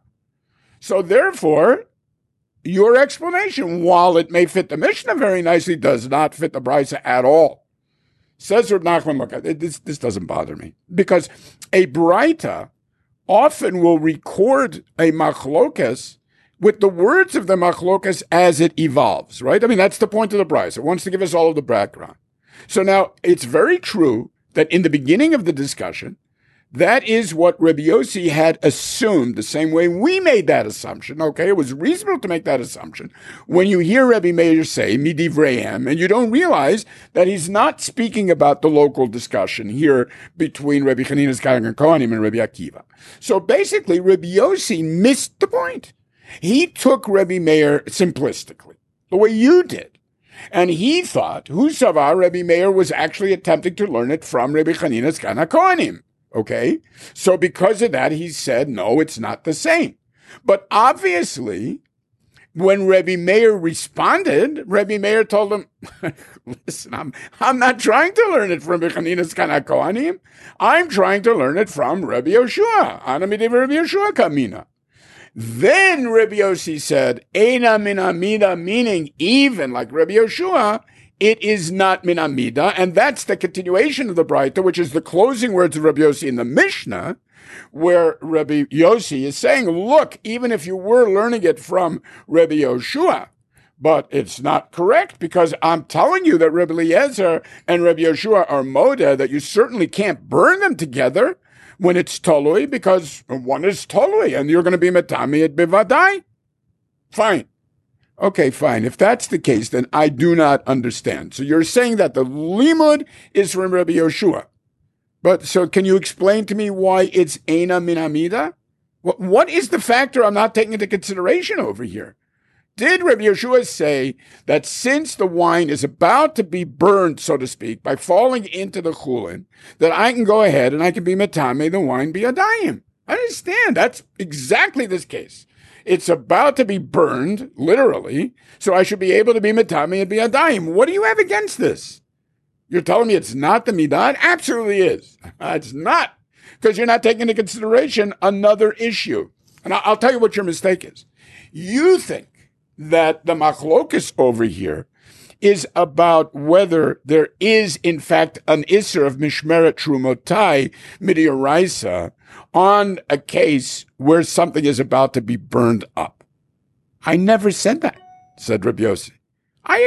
A: So therefore, your explanation, while it may fit the Mishnah very nicely, does not fit the Brisa at all. Says Reb Nachman, look, this doesn't bother me. Because a Braita often will record a machlokas with the words of the machlokas as it evolves, right? I mean, that's the point of the Brisa. It wants to give us all of the background. So now, it's very true that in the beginning of the discussion, that is what Rabbi Yossi had assumed, the same way we made that assumption, okay? It was reasonable to make that assumption. When you hear Rabbi Meir say, midivreihem, and you don't realize that he's not speaking about the local discussion here between Rabbi Chanina Sgan HaKohanim and Rabbi Akiva. So basically, Rabbi Yossi missed the point. He took Rabbi Meir simplistically, the way you did. And he thought, Husavar, Rabbi Meir was actually attempting to learn it from Rabbi Chanina Sgan HaKohanim. Okay, so because of that, he said, no, it's not the same. But obviously, when Rebbe Meir responded, Rebbe Meir told him, listen, I'm not trying to learn it from Rebbe Chanina Sgan HaKohanim. I'm trying to learn it from Rebbe Yoshua. Ana midiv Rebbe Yoshua kamina. Then Rabbi Yossi said, Eina min amida, meaning even like Rabbi Yoshua, it is not min amida, and that's the continuation of the Braita, which is the closing words of Rabbi Yossi in the Mishnah, where Rabbi Yossi is saying, look, even if you were learning it from Rabbi Yoshua, but it's not correct because I'm telling you that Rabbi Eliezer and Rabbi Yoshua are moda, that you certainly can't burn them together when it's tolui, because one is tolui, and you're going to be metami at bivadai. Fine. Okay, fine. If that's the case, then I do not understand. So you're saying that the limud is from Rabbi Yoshua. But so can you explain to me why it's Eina min amida? What is the factor I'm not taking into consideration over here? Did Rabbi Yoshua say that since the wine is about to be burned, so to speak, by falling into the chulin, that I can go ahead and I can be metame, the wine be adayim? I understand. That's exactly this case. It's about to be burned, literally, so I should be able to be metame and be adayim. What do you have against this? You're telling me it's not the midah? It absolutely is. It's not, because you're not taking into consideration another issue. And I'll tell you what your mistake is. You think that the machlokus over here is about whether there is, in fact, an isser of mishmeret trumotai midioraisa on a case where something is about to be burned up. I never said that, said Rabbi Yossi. I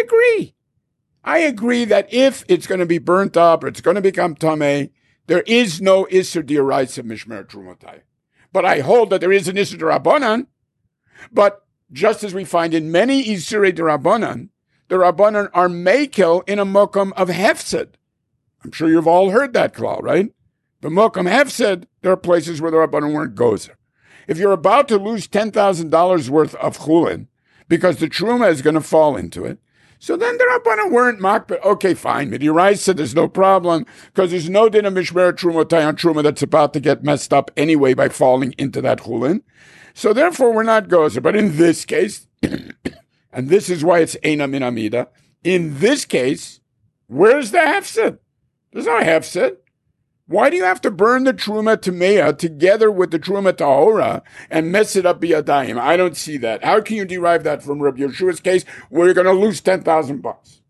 A: agree that if it's going to be burnt up or it's going to become tameh, there is no isser dioraisa mishmeret trumotai. But I hold that there is an isser d'Rabbanan, but just as we find in many Isurei D'Rabbanan, the Rabbanan are mekel in a mokum of hefsed. I'm sure you've all heard that klal, right? The mokum hefsed, there are places where the Rabbanan weren't gozer. If you're about to lose $10,000 worth of chulin because the truma is going to fall into it, so then the Rabbanan weren't mocked, but okay, fine. Midirai said there's no problem because there's no din of mishmer trumotai on truma that's about to get messed up anyway by falling into that chulin. So therefore, we're not gozer. But in this case, and this is why it's Eina min amida, in this case, where's the hefsed? There's no hefsed. Why do you have to burn the truma tamea together with the truma tahora and mess it up biyadayim? I don't see that. How can you derive that from Rabbi Yeshua's case where you're going to lose $10,000?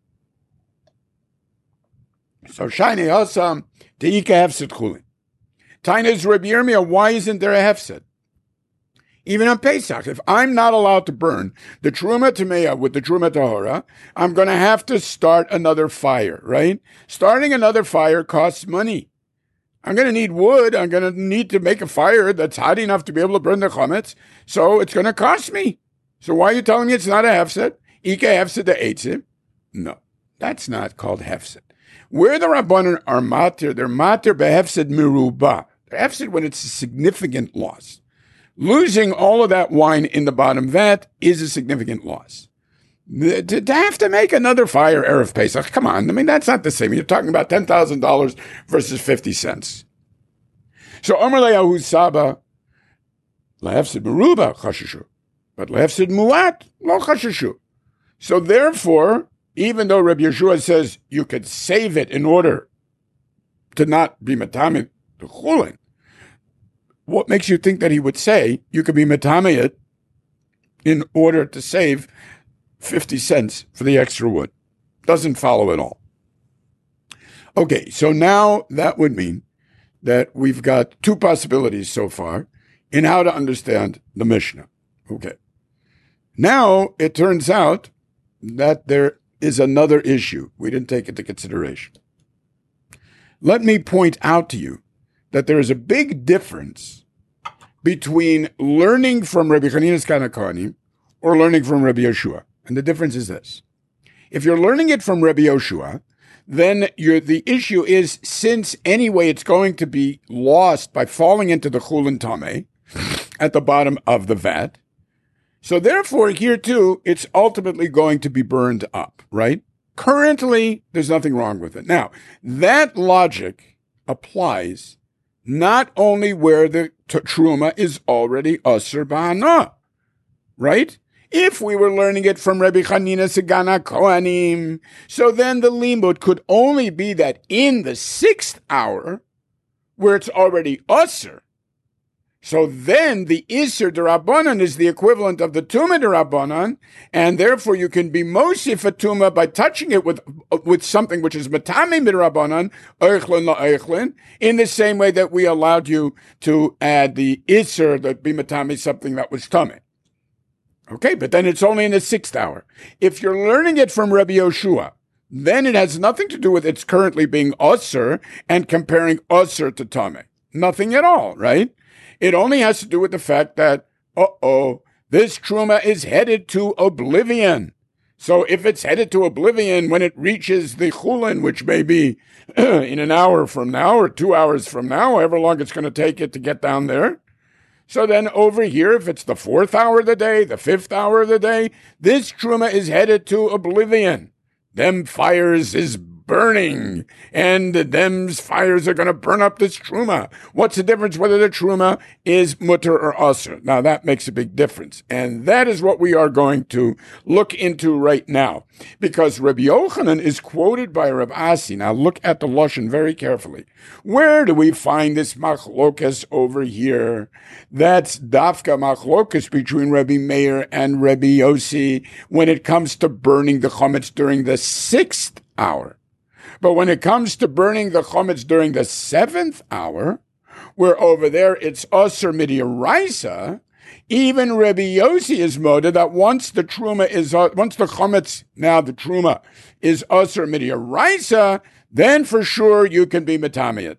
A: So shani hasam teika hefsed chulin. Taina is Rabbi Yirmiyah. Why isn't there a hefsed? Even on Pesach, if I'm not allowed to burn the Truma Tamea with the Truma Tahora, I'm going to have to start another fire, right? Starting another fire costs money. I'm going to need wood. I'm going to need to make a fire that's hot enough to be able to burn the chametz. So it's going to cost me. So why are you telling me it's not a hefsed? Ika hefsed the eitzim? No, that's not called hefsed. Where the Rabbanan are matir, they're matir behefsed miruba. They're hefsed when it's a significant loss. Losing all of that wine in the bottom vat is a significant loss. To have to make another fire Erev Pesach, come on. I mean, that's not the same. You're talking about $10,000 versus 50 cents. So, Omer le'yahu saba, lehefsid meruba chashishu, but lehefsid muat lo chashishu. So therefore, even though Rabbi Yeshua says you could save it in order to not be matamid the chulin, what makes you think that he would say you could be metameh in order to save 50 cents for the extra wood? Doesn't follow at all. Okay, so now that would mean that we've got two possibilities so far in how to understand the Mishnah. Okay. Now it turns out that there is another issue we didn't take into consideration. Let me point out to you that there is a big difference between learning from Rabbi Chanina Zkan HaKohanim or learning from Rabbi Yoshua. And the difference is this. If you're learning it from Rabbi Yoshua, then the issue is, since anyway it's going to be lost by falling into the chulin tameh at the bottom of the vat, so therefore here too, it's ultimately going to be burned up, right? Currently, there's nothing wrong with it. Now, that logic applies not only where the truma is already asur b'hana, right? If we were learning it from Rabbi Chanina Zkan HaKohanim, so then the limud could only be that in the 6th hour, where it's already asur, So then the Isser D'Rabbanan is the equivalent of the Tumah D'Rabbanan, and therefore you can be Mosif a Tumah by touching it with something which is Matame D'Rabbanan, Eichlin La Eichlin, in the same way that we allowed you to add the Isser that be Matame something that was Tameh. Okay, but then it's only in the 6th hour. If you're learning it from Rabbi Yoshua, then it has nothing to do with it's currently being Osir and comparing Osir to Tameh. Nothing at all, right? It only has to do with the fact that, this truma is headed to oblivion. So if it's headed to oblivion when it reaches the chulin, which may be in an hour from now or 2 hours from now, however long it's going to take it to get down there. So then over here, if it's the 4th hour of the day, the 5th hour of the day, this truma is headed to oblivion. Them fires is burning, and them fires are going to burn up this truma. What's the difference whether the truma is mutter or asr? Now that makes a big difference, and that is what we are going to look into right now, because Rabbi Yochanan is quoted by Rav Asi. Now look at the lashon very carefully. Where do we find this machlokas over here? That's dafka machlokas between Rabbi Meir and Rabbi Yossi when it comes to burning the chametz during the 6th hour. But when it comes to burning the chametz during the 7th hour, where over there it's Osir Midiraisa, even Rabbi Yossi is moda that once the chametz, now the truma is Osir Midiraisa, then for sure you can be metamiyat.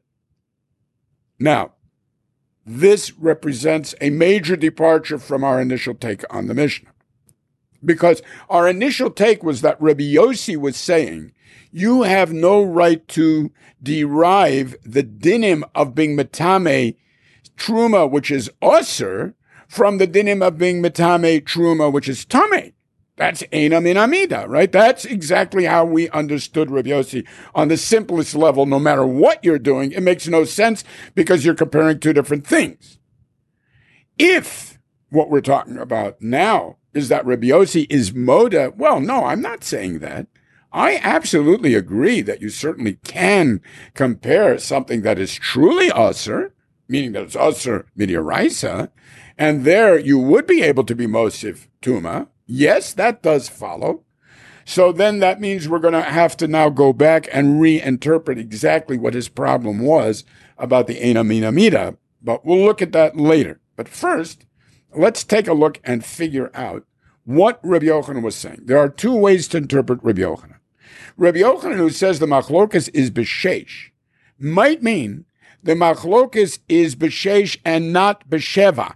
A: Now, this represents a major departure from our initial take on the Mishnah. Because our initial take was that Rabbi Yossi was saying, you have no right to derive the dinim of being metame truma, which is osir, from the dinim of being metame truma, which is tame. That's eina min amida, right? That's exactly how we understood Rabbi Yossi on the simplest level. No matter what you're doing, it makes no sense because you're comparing two different things. If what we're talking about now is that Rabbi Yossi is moda, well, no, I'm not saying that. I absolutely agree that you certainly can compare something that is truly usr, meaning that it's usr midiraisa, and there you would be able to be mosif tuma. Yes, that does follow. So then that means we're going to have to now go back and reinterpret exactly what his problem was about the eina min amida, but we'll look at that later. But first, let's take a look and figure out what Rabbi Yochanan was saying. There are two ways to interpret Rabbi Yochanan. Rabbi Yochanan, who says the machlokas is b'sheish, might mean the machlokas is b'sheish and not b'sheva.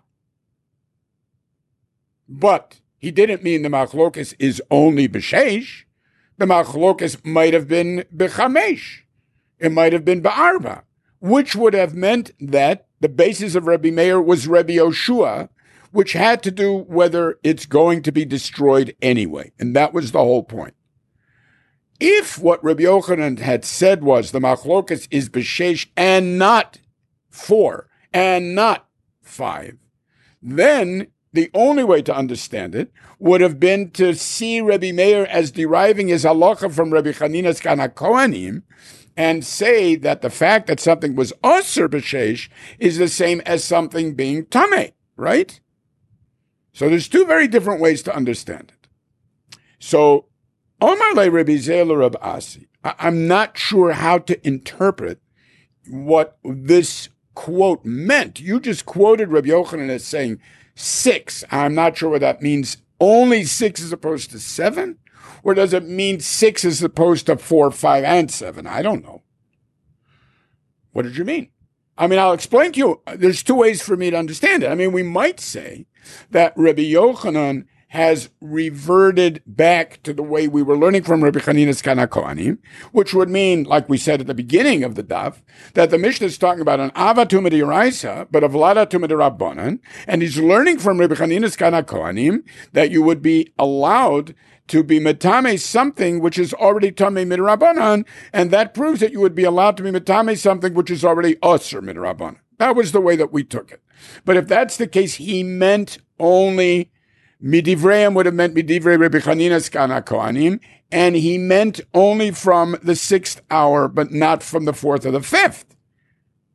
A: But he didn't mean the machlokas is only b'sheish. The machlokas might have been b'chamesh. It might have been b'arba, which would have meant that the basis of Rabbi Meir was Rabbi Yoshua, which had to do whether it's going to be destroyed anyway. And that was the whole point. If what Rabbi Yochanan had said was the machlokas is b'sheish and not 4 and not 5, then the only way to understand it would have been to see Rabbi Meir as deriving his halacha from Rabbi Chanina's Kana Kohanim and say that the fact that something was osir b'sheish is the same as something being tameh, right? So there's two very different ways to understand it. So Omar le Rabbi Zela Rab Asi, I'm not sure how to interpret what this quote meant. You just quoted Rabbi Yochanan as saying 6. I'm not sure what that means. Only 6 as opposed to 7? Or does it mean 6 as opposed to 4, 5, and 7? I don't know. What did you mean? I mean, I'll explain to you. There's two ways for me to understand it. I mean, we might say that Rabbi Yochanan has reverted back to the way we were learning from Rabbi Chanina's Kana Kohanim, which would mean, like we said at the beginning of the daf, that the Mishnah is talking about an Ava Tumah D'Oraisa, but a Vlada Tumah D'Rabbanan, and he's learning from Rabbi Chanina's Kana Kohanim that you would be allowed to be metame something which is already tamei midrabanan, and that proves that you would be allowed to be metame something which is already osir midrabanan. That was the way that we took it. But if that's the case, he meant only midivreim would have meant midivrei Rabbi Chanina's Kana Kohanim, and he meant only from the 6th hour, but not from the 4th or the 5th.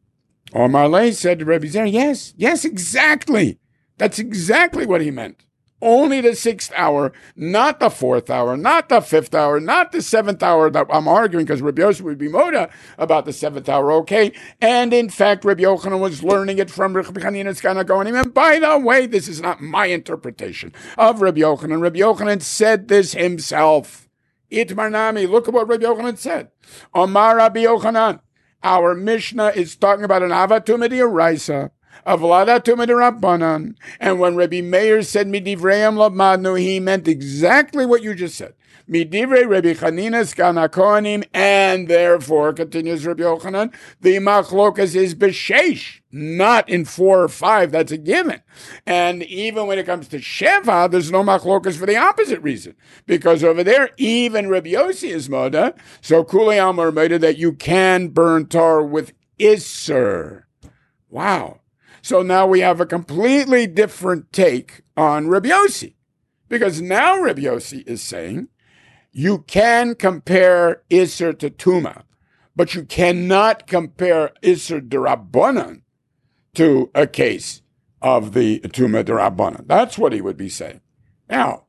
A: Omar Lay said to Rabbi Zer, yes, exactly. That's exactly what he meant. Only the sixth hour, not the fourth hour, not the fifth hour, not the seventh hour that I'm arguing because Rabbi Yosef would be moda about the seventh hour, okay? And in fact, Rabbi Yochanan was learning it from Rabbi Chanina's Ganakonim. And by the way, this is not my interpretation of Rabbi Yochanan. Rabbi Yochanan said this himself. Itmar Nami, look at what Rabbi Yochanan said. Omar Rabbi Yochanan, our Mishnah is talking about an avatum d'oraisa, a vladatum d'rabbanan, and when Rabbi Meir said midivreim labmadnu, he meant exactly what you just said. Midivrei Rabbi Chanina's Ganakonim, and therefore, continues Rabbi Yochanan, the machlokas is b'sheish, not in 4 or 5, that's a given. And even when it comes to Sheva, there's no machlokas for the opposite reason. Because over there, even Rabbi Yossi is moda, so Kuli Amar moda that you can burn tar with Isser. Wow. So now we have a completely different take on Rabbi Yossi. Because now Rabbi Yossi is saying, you can compare Isser to Tuma, but you cannot compare Isser d'Rabbanan to a case of the Tuma d'Rabbanan. That's what he would be saying. Now,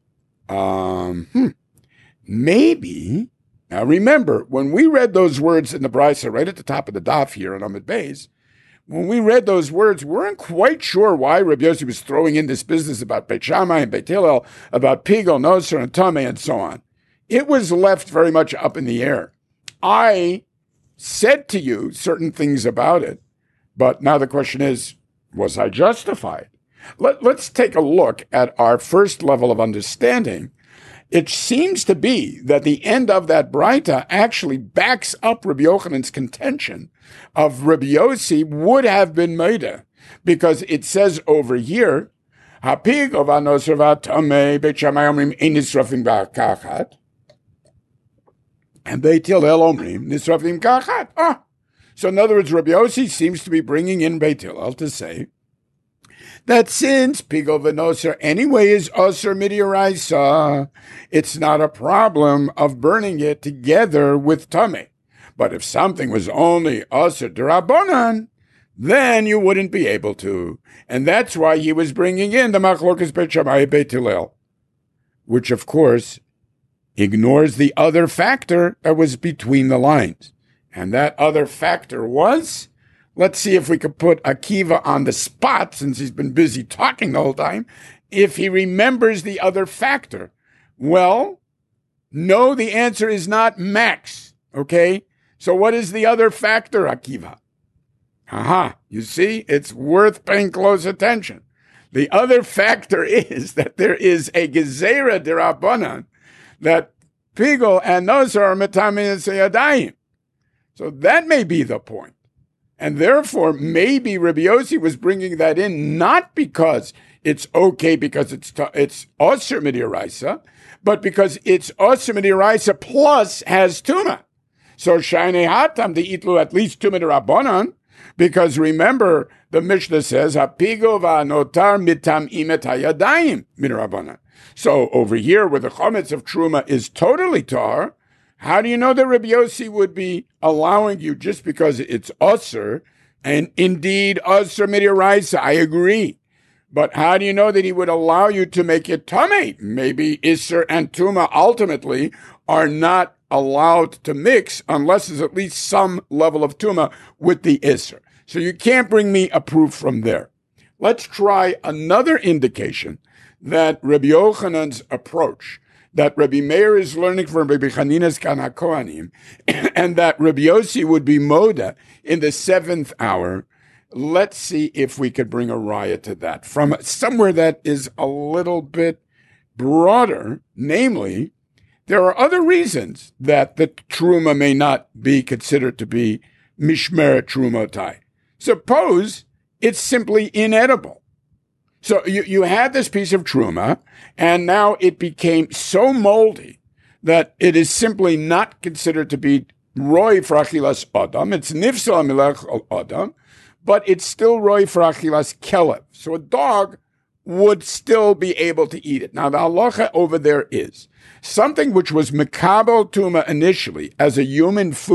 A: maybe, now remember, when we read those words in the Brisa right at the top of the daf here on Amud Beis, when we read those words, we weren't quite sure why Rabbi Yossi was throwing in this business about Beit Shammai and Beit Hillel, about Pigel, Nosser, and Tameh, and so on. It was left very much up in the air. I said to you certain things about it, but now the question is, was I justified? Let's take a look at our first level of understanding. It seems to be that the end of that Braita actually backs up Rabbi Yochanan's contention of Rabbi Yossi would have been Meida, because it says over here, Hapig of Anosravat Tameh Beit Shammai Omrim Inisrafim Ba'akachat, and Beit Hillel Omrim Nisrafim Kachat. So in other words, Rabbi Yossi seems to be bringing in Beit Hillel to say that since Pigel V'Noser anyway is Osir Midioraisa, it's not a problem of burning it together with Tameh. But if something was only Osir D'Rabbanan, then you wouldn't be able to. And that's why he was bringing in the Machlokas Beit Shammai Beit Hillel, which of course ignores the other factor that was between the lines. And that other factor was, let's see if we could put Akiva on the spot, since he's been busy talking the whole time, if he remembers the other factor. Well, no, the answer is not max, okay? So what is the other factor, Akiva? You see, it's worth paying close attention. The other factor is that there is a Gezerah D'Rabbanan that Pigel and Nosar are Metamin Seyadayim. So that may be the point. And therefore, maybe Rabbi Yossi was bringing that in not because it's okay because it's Osir Midioraisa, but because it's Osir Midioraisa plus has Tuma. So Shainei Hatam, the Itlu at least Tuma D'Rabbanan, because remember, the Mishnah says, Hapigo va'anotar mitam imet hayadayim Mid'Rabbanan. So over here, where the chometz of Truma is totally tar, how do you know that Rabbi Yossi would be allowing you just because it's Osir, and indeed Osir Midioraisa? I agree. But how do you know that he would allow you to make it Tameh? Maybe Isser and Tuma ultimately are not allowed to mix unless there's at least some level of Tuma with the Isser. So you can't bring me a proof from there. Let's try another indication that Rabbi Yochanan's approach, that Rabbi Meir is learning from Rabbi Chanina's Kanakoanim, and that Rabbi Yossi would be Moda in the 7th hour. Let's see if we could bring a raya to that from somewhere that is a little bit broader. Namely, there are other reasons that the Truma may not be considered to be Mishmeret Trumotai. Suppose it's simply inedible. So you had this piece of Truma, and now it became so moldy that it is simply not considered to be Roy for Achilas Adam. It's Nifsal Milech Adam, but it's still Roy for Achilas Kelev. So a dog would still be able to eat it. Now the halacha over there is something which was Mekabel Tuma initially as a human food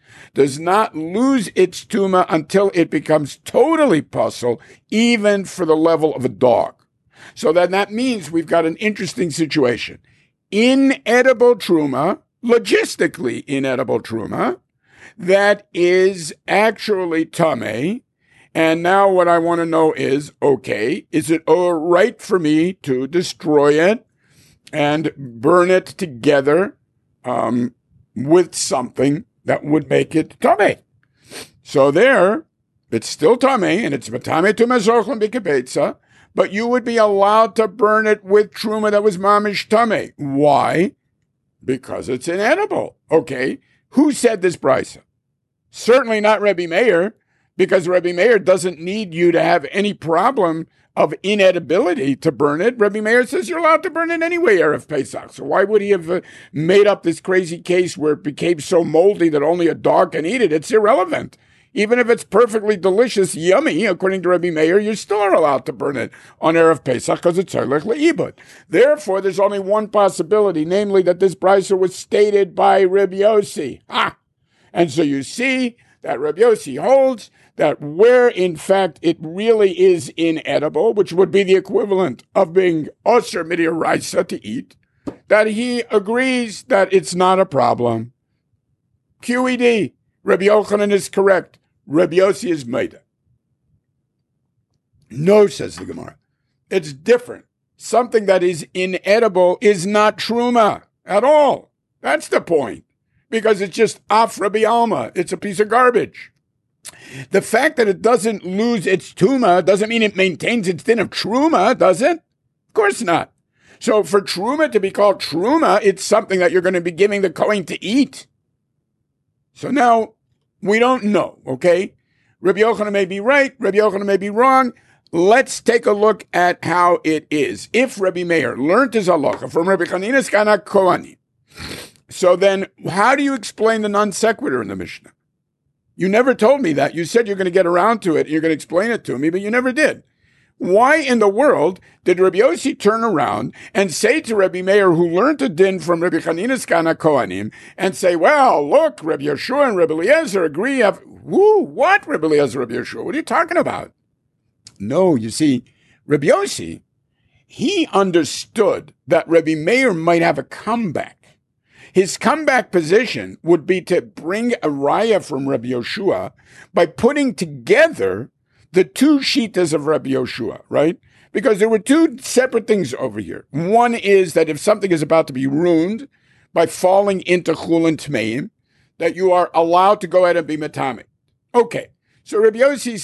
A: does not lose its tuma until it becomes totally puzzle, even for the level of a dog. So then that means we've got an interesting situation. Inedible truma, logistically inedible truma, that is actually tameh. And now what I want to know is, okay, is it all right for me to destroy it and burn it together with something that would make it tameh? So there, it's still tameh, and it's tameh to mezochem b'kebetza, but you would be allowed to burn it with truma that was mamish tameh. Why? Because it's inedible. Okay, who said this brisa? Certainly not Rebbe Meir, because Rebbe Meir doesn't need you to have any problem of inedibility to burn it. Rebbe Meir says you're allowed to burn it anyway, Erev Pesach. So why would he have made up this crazy case where it became so moldy that only a dog can eat it? It's irrelevant. Even if it's perfectly delicious, yummy, according to Rebbe Meir, you still are allowed to burn it on Erev Pesach because it's Tzarech Le'ibud. Therefore, there's only one possibility, namely that this brisa was stated by Rebbe Yossi. And so you see that Rebbe Yossi holds that where, in fact, it really is inedible, which would be the equivalent of being osher midiraisa to eat, that he agrees that it's not a problem. QED, Rebbe Yochanan is correct. Rebbe Yossi is Meida. No, says the Gemara. It's different. Something that is inedible is not truma at all. That's the point. Because it's just af Rabbi Alma. It's a piece of garbage. The fact that it doesn't lose its tuma doesn't mean it maintains its din of truma, does it? Of course not. So for truma to be called truma, it's something that you're going to be giving the Kohen to eat. So now, we don't know, okay? Rabbi Yochanan may be right, Rabbi Yochanan may be wrong. Let's take a look at how it is. If Rabbi Meir learned his halacha from Rabbi Chanina's Kana Kohani, so then how do you explain the non sequitur in the Mishnah? You never told me that. You said you're going to get around to it, you're going to explain it to me, but you never did. Why in the world did Rabbi Yossi turn around and say to Rabbi Meir, who learned a din from Rabbi Chanina's Kana Kohanim, and say, well, look, Rabbi Yeshua and Rabbi Eliezer agree. What, Rabbi Eliezer, Rabbi Yeshua? What are you talking about? No, you see, Rabbi Yossi, he understood that Rabbi Meir might have a comeback. His comeback position would be to bring a raya from Rabbi Yeshua by putting together the two shitas of Rabbi Yoshua, right? Because there were two separate things over here. One is that if something is about to be ruined by falling into chulin tmeim, that you are allowed to go ahead and be matame. Okay, so Rabbi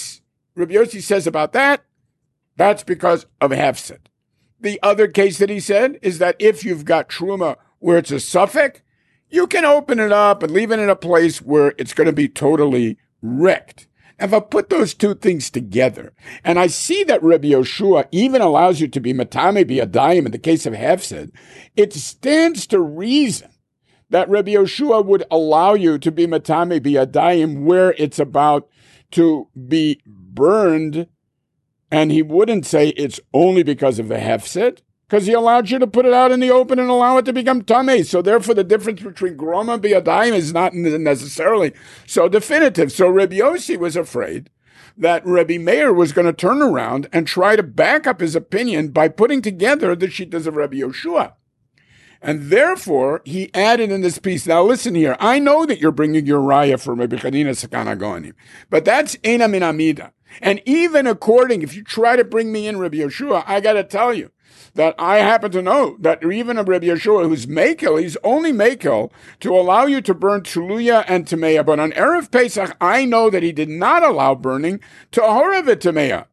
A: Yossi says about that, that's because of hefsed. The other case that he said is that if you've got truma where it's a suffix, you can open it up and leave it in a place where it's going to be totally wrecked. If I put those two things together, and I see that Rabbi Yoshua even allows you to be matame biyadayim in the case of hefsed, it stands to reason that Rabbi Yoshua would allow you to be matame biyadayim where it's about to be burned, and he wouldn't say it's only because of the hefsed, because he allowed you to put it out in the open and allow it to become tameh. So therefore, the difference between groma and biyadayim is not necessarily so definitive. So Rabbi Yossi was afraid that Rabbi Meir was going to turn around and try to back up his opinion by putting together the shittas of Rabbi Yoshua. And therefore, he added in this piece, now listen here, I know that you're bringing your raya from Rabbi Chanina Sakana Goanim, but that's Eina Min Amida. And even according, if you try to bring me in Rabbi Yoshua, I got to tell you, that I happen to know that even a Rabbi Yeshua who's Mekel, he's only Mekel to allow you to burn Tuluya and Tameya. But on Erev Pesach, I know that he did not allow burning Tahorav and Tameya.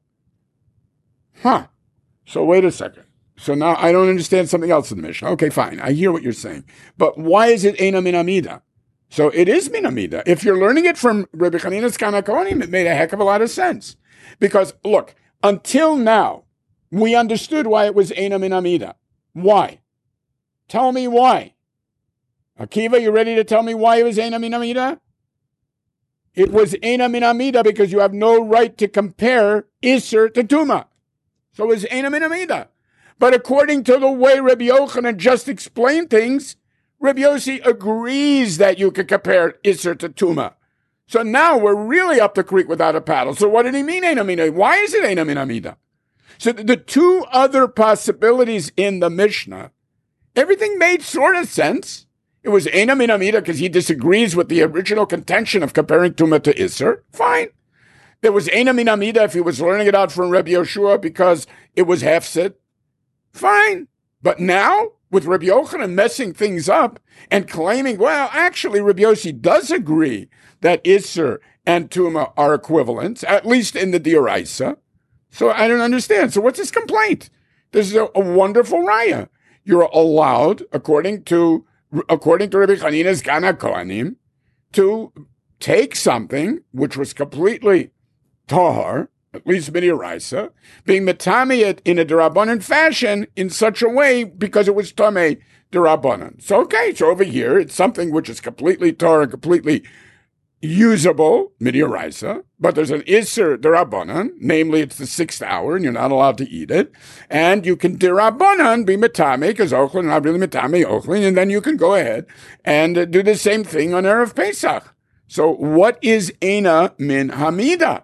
A: So wait a second. So now I don't understand something else in the Mishnah. Okay, fine. I hear what you're saying. But why is it Eina Min Amida? So it is Min Amida. If you're learning it from Rabbi Chanina's Kana Kohanim, it made a heck of a lot of sense. Because, look, until now, we understood why it was Eina Min Amida. Why? Tell me why. Akiva, you ready to tell me why it was Eina Min Amida? It was Eina Min Amida because you have no right to compare Isser to Tuma. So it was Eina Min Amida. But according to the way Rabbi Yochanan just explained things, Rabbi Yossi agrees that you can compare Isser to Tuma. So now we're really up the creek without a paddle. So what did he mean, Eina Mina? Why is it Eina Min Amida? So the two other possibilities in the Mishnah, everything made sort of sense. It was Eina Min Amida because he disagrees with the original contention of comparing Tumah to Isser. Fine. There was Eina Min Amida if he was learning it out from Rabbi Yoshua because it was Hefsid. Fine. But now, with Rabbi Yochanan messing things up and claiming, well, actually, Rabbi Yossi does agree that Isser and Tumah are equivalents, at least in the Dioraisa. So I don't understand. So what's his complaint? This is a wonderful raya. You're allowed, according to Rabbi Chanina's Gana Kohanim, to take something which was completely tahar, at least Midiraisa, being metamiyat in a derabanan fashion in such a way because it was tamei derabanan. So okay, so over here it's something which is completely tahar, completely usable Midiraisa, but there's an iser derabanan, namely it's the 6th hour and you're not allowed to eat it, and you can derabanan be metame because ochlin not really metame ochlin, and then you can go ahead and do the same thing on Erev Pesach. So what is Eina Min Hamida?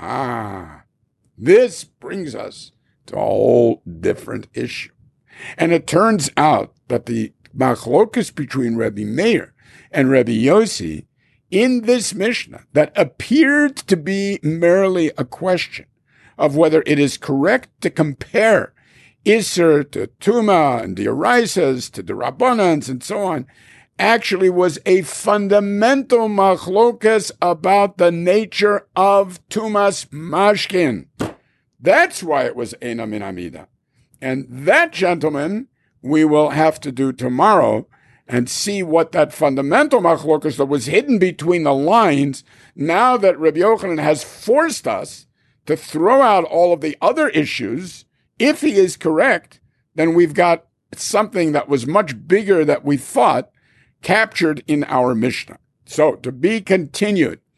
A: This brings us to a whole different issue. And it turns out that the machlokus between Rabbi Meir and Rabbi Yossi in this Mishnah that appeared to be merely a question of whether it is correct to compare Isser to Tumah and the Dioraisas to the Rabbanans and so on, actually was a fundamental machlokas about the nature of Tumas Mashkin. That's why it was Eina Min Amida. And that, gentlemen, we will have to do tomorrow and see what that fundamental machlokas that was hidden between the lines, now that Rabbi Yochanan has forced us to throw out all of the other issues. If he is correct, then we've got something that was much bigger than we thought captured in our Mishnah. So, to be continued.